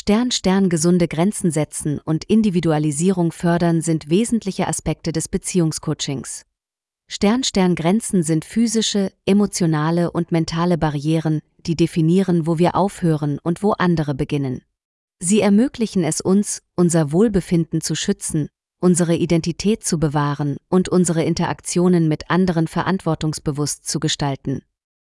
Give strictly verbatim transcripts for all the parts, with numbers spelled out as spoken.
Stern Stern gesunde Grenzen setzen und Individualisierung fördern sind wesentliche Aspekte des Beziehungscoachings. Stern Stern Grenzen sind physische, emotionale und mentale Barrieren, die definieren, wo wir aufhören und wo andere beginnen. Sie ermöglichen es uns, unser Wohlbefinden zu schützen, unsere Identität zu bewahren und unsere Interaktionen mit anderen verantwortungsbewusst zu gestalten.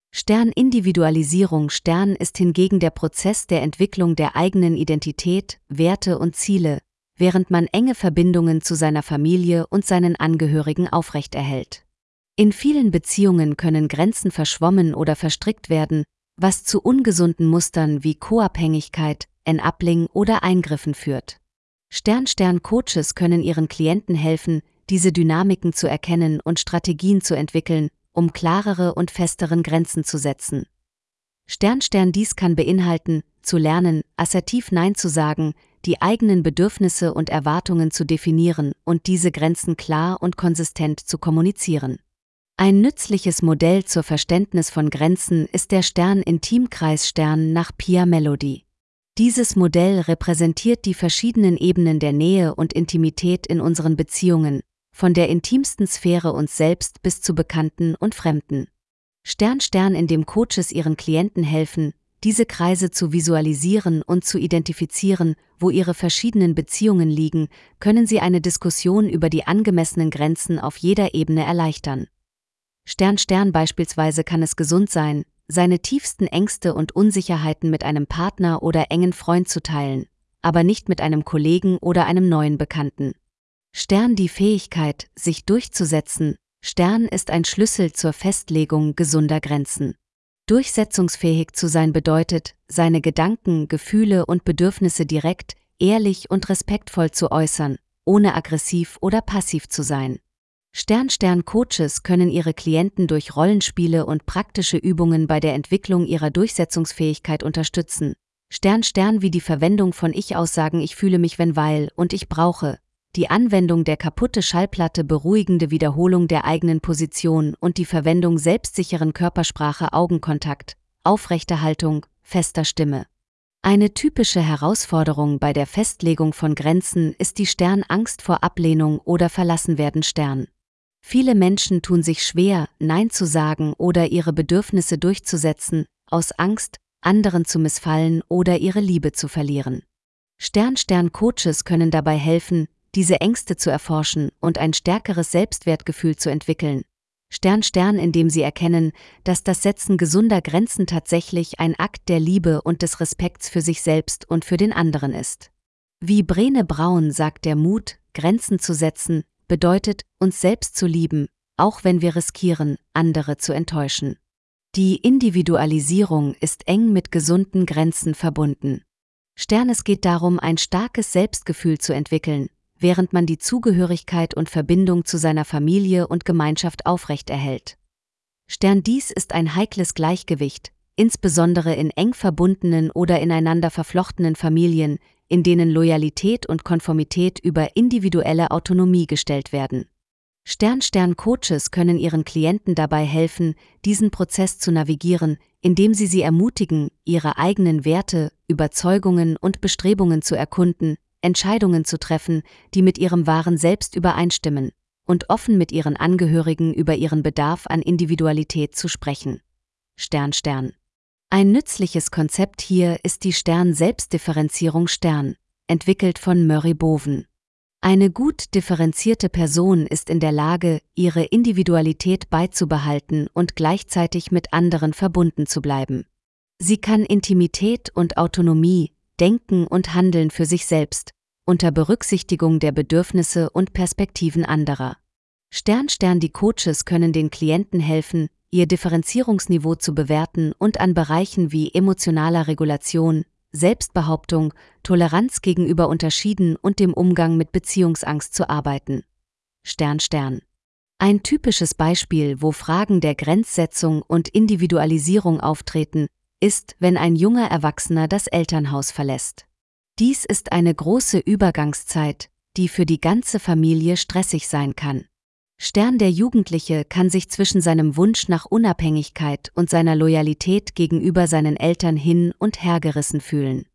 Stern-Individualisierung Stern ist hingegen der Prozess der Entwicklung der eigenen Identität, Werte und Ziele, während man enge Verbindungen zu seiner Familie und seinen Angehörigen aufrechterhält. In vielen Beziehungen können Grenzen verschwommen oder verstrickt werden, was zu ungesunden Mustern wie Co-Abhängigkeit, Enabling oder Eingriffen führt. Stern-Stern-Coaches können ihren Klienten helfen, diese Dynamiken zu erkennen und Strategien zu entwickeln, um klarere und festeren Grenzen zu setzen. Stern-Stern dies kann beinhalten, zu lernen, assertiv Nein zu sagen, die eigenen Bedürfnisse und Erwartungen zu definieren und diese Grenzen klar und konsistent zu kommunizieren. Ein nützliches Modell zur Verständnis von Grenzen ist der Stern-Intimkreis Stern nach Pia Mellody. Dieses Modell repräsentiert die verschiedenen Ebenen der Nähe und Intimität in unseren Beziehungen, von der intimsten Sphäre uns selbst bis zu Bekannten und Fremden. Stern Stern, in dem Coaches ihren Klienten helfen, diese Kreise zu visualisieren und zu identifizieren, wo ihre verschiedenen Beziehungen liegen, können sie eine Diskussion über die angemessenen Grenzen auf jeder Ebene erleichtern. Stern Stern beispielsweise kann es gesund sein, seine tiefsten Ängste und Unsicherheiten mit einem Partner oder engen Freund zu teilen, aber nicht mit einem Kollegen oder einem neuen Bekannten. Stern die Fähigkeit, sich durchzusetzen. Stern ist ein Schlüssel zur Festlegung gesunder Grenzen. Durchsetzungsfähig zu sein bedeutet, seine Gedanken, Gefühle und Bedürfnisse direkt, ehrlich und respektvoll zu äußern, ohne aggressiv oder passiv zu sein. Stern-Stern-Coaches können ihre Klienten durch Rollenspiele und praktische Übungen bei der Entwicklung ihrer Durchsetzungsfähigkeit unterstützen. Stern-Stern wie die Verwendung von Ich-Aussagen „Ich fühle mich wenn weil“ und „Ich brauche“, die Anwendung der kaputte Schallplatte, beruhigende Wiederholung der eigenen Position und die Verwendung selbstsicheren Körpersprache, Augenkontakt, aufrechte Haltung, fester Stimme. Eine typische Herausforderung bei der Festlegung von Grenzen ist die Stern-Angst vor Ablehnung oder Verlassenwerden Stern. Viele Menschen tun sich schwer, Nein zu sagen oder ihre Bedürfnisse durchzusetzen, aus Angst, anderen zu missfallen oder ihre Liebe zu verlieren. Stern-Stern-Coaches können dabei helfen, diese Ängste zu erforschen und ein stärkeres Selbstwertgefühl zu entwickeln. Stern-Stern, indem sie erkennen, dass das Setzen gesunder Grenzen tatsächlich ein Akt der Liebe und des Respekts für sich selbst und für den anderen ist. Wie Brené Brown sagt, der Mut, Grenzen zu setzen, bedeutet, uns selbst zu lieben, auch wenn wir riskieren, andere zu enttäuschen. Die Individualisierung ist eng mit gesunden Grenzen verbunden. Stern, es geht darum, ein starkes Selbstgefühl zu entwickeln, während man die Zugehörigkeit und Verbindung zu seiner Familie und Gemeinschaft aufrechterhält. Stern, dies ist ein heikles Gleichgewicht, insbesondere in eng verbundenen oder ineinander verflochtenen Familien, in denen Loyalität und Konformität über individuelle Autonomie gestellt werden. Stern-Stern-Coaches können ihren Klienten dabei helfen, diesen Prozess zu navigieren, indem sie sie ermutigen, ihre eigenen Werte, Überzeugungen und Bestrebungen zu erkunden, Entscheidungen zu treffen, die mit ihrem wahren Selbst übereinstimmen, und offen mit ihren Angehörigen über ihren Bedarf an Individualität zu sprechen. Stern-Stern. Ein nützliches Konzept hier ist die Stern-Selbstdifferenzierung Stern, entwickelt von Murray Bowen. Eine gut differenzierte Person ist in der Lage, ihre Individualität beizubehalten und gleichzeitig mit anderen verbunden zu bleiben. Sie kann Intimität und Autonomie, Denken und Handeln für sich selbst, unter Berücksichtigung der Bedürfnisse und Perspektiven anderer. Stern-Stern die Coaches können den Klienten helfen, ihr Differenzierungsniveau zu bewerten und an Bereichen wie emotionaler Regulation, Selbstbehauptung, Toleranz gegenüber Unterschieden und dem Umgang mit Beziehungsangst zu arbeiten. Stern-Stern. Ein typisches Beispiel, wo Fragen der Grenzsetzung und Individualisierung auftreten, ist, wenn ein junger Erwachsener das Elternhaus verlässt. Dies ist eine große Übergangszeit, die für die ganze Familie stressig sein kann. Stern, der Jugendliche kann sich zwischen seinem Wunsch nach Unabhängigkeit und seiner Loyalität gegenüber seinen Eltern hin und her gerissen fühlen.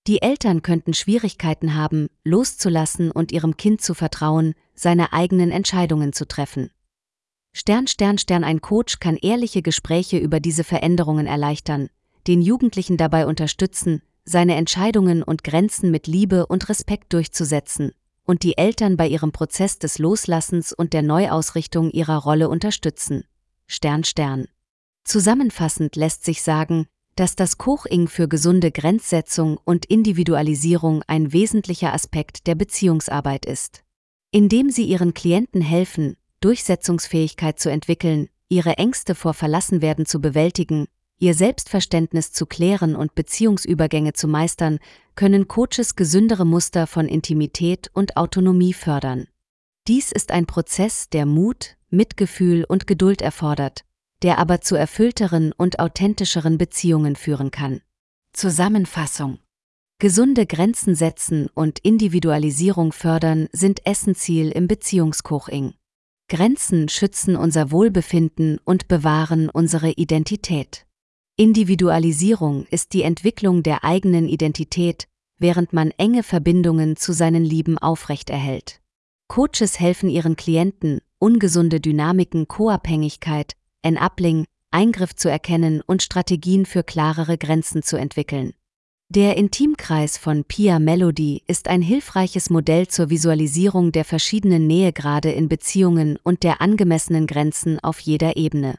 Die Eltern könnten Schwierigkeiten haben, loszulassen und ihrem Kind zu vertrauen, seine eigenen Entscheidungen zu treffen. Stern, Stern, Stern, ein Coach kann ehrliche Gespräche über diese Veränderungen erleichtern, den Jugendlichen dabei unterstützen, seine Entscheidungen und Grenzen mit Liebe und Respekt durchzusetzen und die Eltern bei ihrem Prozess des Loslassens und der Neuausrichtung ihrer Rolle unterstützen. Stern, Stern. Zusammenfassend lässt sich sagen, dass das Coaching für gesunde Grenzsetzung und Individualisierung ein wesentlicher Aspekt der Beziehungsarbeit ist. Indem sie ihren Klienten helfen, Durchsetzungsfähigkeit zu entwickeln, ihre Ängste vor Verlassenwerden zu bewältigen, ihr Selbstverständnis zu klären und Beziehungsübergänge zu meistern, können Coaches gesündere Muster von Intimität und Autonomie fördern. Dies ist ein Prozess, der Mut, Mitgefühl und Geduld erfordert, der aber zu erfüllteren und authentischeren Beziehungen führen kann. Zusammenfassung: Gesunde Grenzen setzen und Individualisierung fördern sind essentiell im Beziehungscoaching. Grenzen schützen unser Wohlbefinden und bewahren unsere Identität. Individualisierung ist die Entwicklung der eigenen Identität, während man enge Verbindungen zu seinen Lieben aufrechterhält. Coaches helfen ihren Klienten, ungesunde Dynamiken, Co-Abhängigkeit, Enabling, Eingriff zu erkennen und Strategien für klarere Grenzen zu entwickeln. Der Intimkreis von Pia Mellody ist ein hilfreiches Modell zur Visualisierung der verschiedenen Nähegrade in Beziehungen und der angemessenen Grenzen auf jeder Ebene.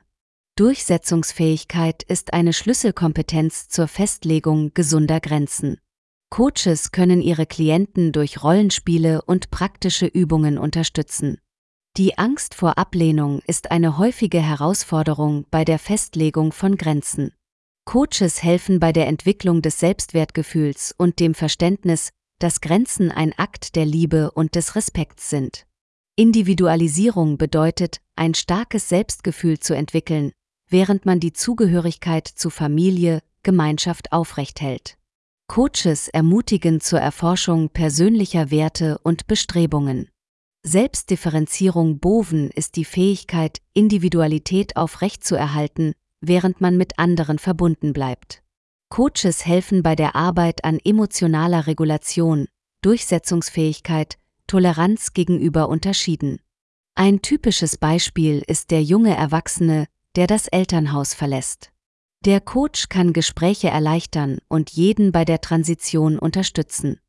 Durchsetzungsfähigkeit ist eine Schlüsselkompetenz zur Festlegung gesunder Grenzen. Coaches können ihre Klienten durch Rollenspiele und praktische Übungen unterstützen. Die Angst vor Ablehnung ist eine häufige Herausforderung bei der Festlegung von Grenzen. Coaches helfen bei der Entwicklung des Selbstwertgefühls und dem Verständnis, dass Grenzen ein Akt der Liebe und des Respekts sind. Individualisierung bedeutet, ein starkes Selbstgefühl zu entwickeln, während man die Zugehörigkeit zu Familie, Gemeinschaft aufrechthält. Coaches ermutigen zur Erforschung persönlicher Werte und Bestrebungen. Selbstdifferenzierung Boven ist die Fähigkeit, Individualität aufrechtzuerhalten, während man mit anderen verbunden bleibt. Coaches helfen bei der Arbeit an emotionaler Regulation, Durchsetzungsfähigkeit, Toleranz gegenüber Unterschieden. Ein typisches Beispiel ist der junge Erwachsene, der das Elternhaus verlässt. Der Coach kann Gespräche erleichtern und jeden bei der Transition unterstützen.